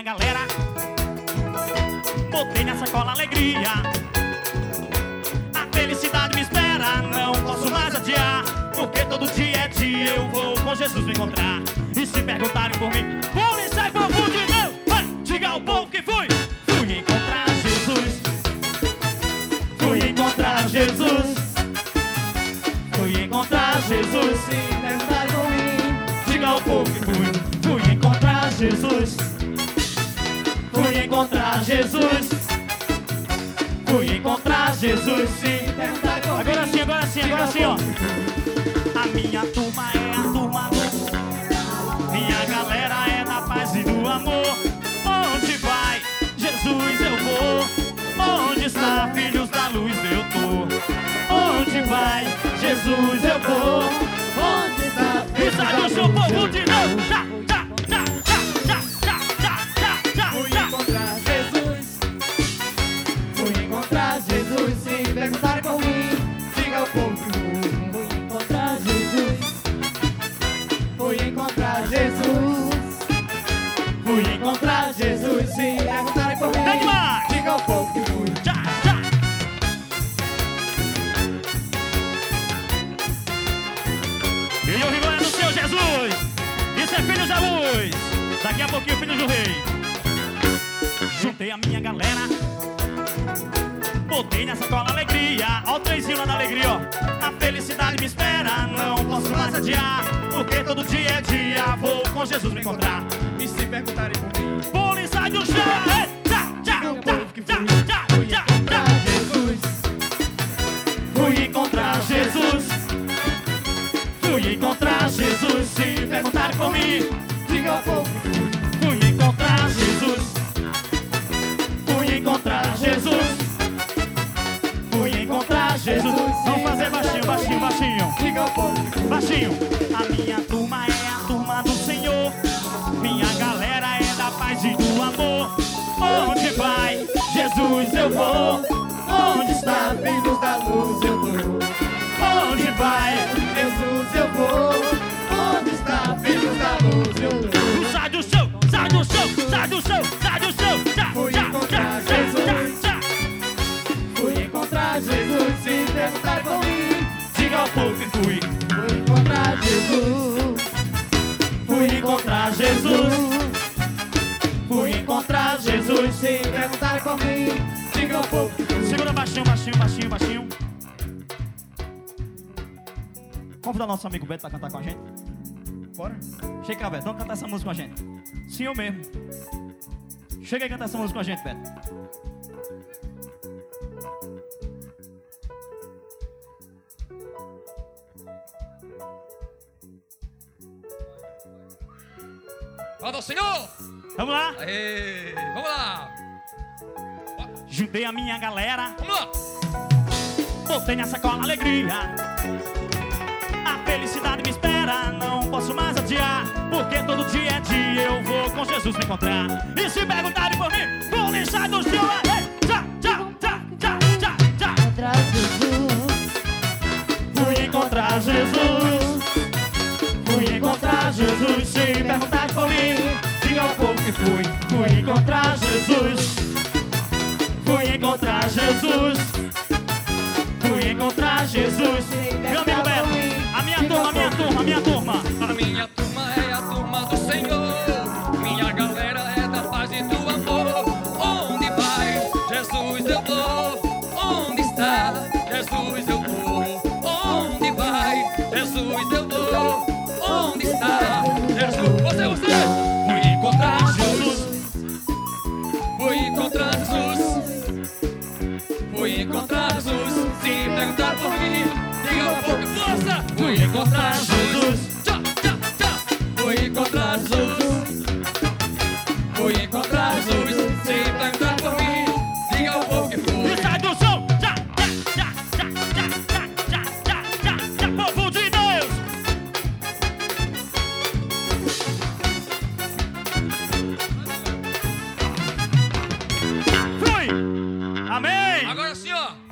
galera, botei na sacola alegria. A felicidade me espera, não posso mais adiar, porque todo dia é dia, eu vou com Jesus me encontrar. E se perguntarem por mim, vou e sai povo de Deus, vai, diga ao povo que fui encontrar Jesus. Fui encontrar Jesus. Fui encontrar Jesus. Se perguntarem por mim, Diga ao povo que fui encontrar Jesus. Fui encontrar Jesus. Fui encontrar Jesus. se perguntarem por mim, Agora sim, ó. A minha turma é a turma do... Minha galera é da paz e do amor. Onde vai Jesus eu vou. Onde está filhos da luz eu tô. Onde vai Jesus eu vou. onde está? E sai do seu povo de novo. Fui encontrar Jesus. Fui encontrar Jesus. Se perguntarem por mim, diga ao povo que fui encontrar Jesus. Fui encontrar Jesus. Fui encontrar Jesus. Se perguntarem por mim, Vem demais. diga ao povo que fui. E o Rio é do Senhor Jesus. Isso é Filhos da Luz. Daqui a pouquinho, Filhos do Rei. Juntei a minha galera, botei nessa cola alegria. Ó o trenzinho lá da alegria, ó. A felicidade me espera, não posso mais adiar, porque todo dia é dia, vou com Jesus me encontrar. E se perguntarem por mim, Pula e sai do chão. diga ao povo que fui encontrar Jesus. Fui encontrar Jesus. Fui encontrar Jesus. Se perguntarem por mim, Diga ao povo que fui encontrar Jesus. Fui encontrar Jesus. Fui encontrar Jesus. Vamos fazer baixinho. diga ao povo que fui. Baixinho. A minha turma é a turma do Senhor. Minha galera é da paz e do amor. Onde vai Jesus eu vou. Onde está Filhos da luz eu tô. Onde vai Jesus eu vou. Onde está? Filhos da luz eu tô. Sai do chão, sai do chão, sai do chão, sai do chão. Fui encontrar Jesus. Fui encontrar Jesus. Se perguntar por mim, Diga ao povo que fui encontrar Jesus. encontrar Jesus. Fui encontrar Jesus. Se perguntar por mim, diga ao povo que fui. Segura baixinho. Convidar nosso amigo Beto pra cantar com a gente. Bora. Chega cá, Beto, vamos cantar essa música com a gente. Sim, eu mesmo. Chega aí e cantar essa música com a gente, Beto. Roda ao Senhor! Vamos lá. Aê, vamos lá! Juntei a minha galera, Vamos lá! botei na sacola alegria. A felicidade me espera, não posso mais adiar, porque todo dia é dia, eu vou com Jesus me encontrar. E se perguntarem por mim, vou lixar do chão. Fui encontrar Jesus. Fui encontrar Jesus. Se perguntarem por mim, diga ao povo que fui encontrar Jesus. Fui encontrar Jesus. Fui encontrar Jesus. Meu amigo Beto, a minha turma. A minha turma é a turma do Senhor. Minha galera é da paz e do amor. Onde vai Jesus eu vou. Onde está Jesus eu vou. Onde vai Jesus eu vou. Onde está Jesus? Você! Fui encontrar Jesus. Fui encontrar Jesus. Fui encontrar Jesus. Se perguntar por mim, diga ao povo, força! Fui encontrar Jesus. Fui encontrar Jesus. Fui encontrar Jesus. Se perguntar por mim, diga ao povo que fui. E sai do som. Povo de Deus. Fui. Amém. Agora sim, ó.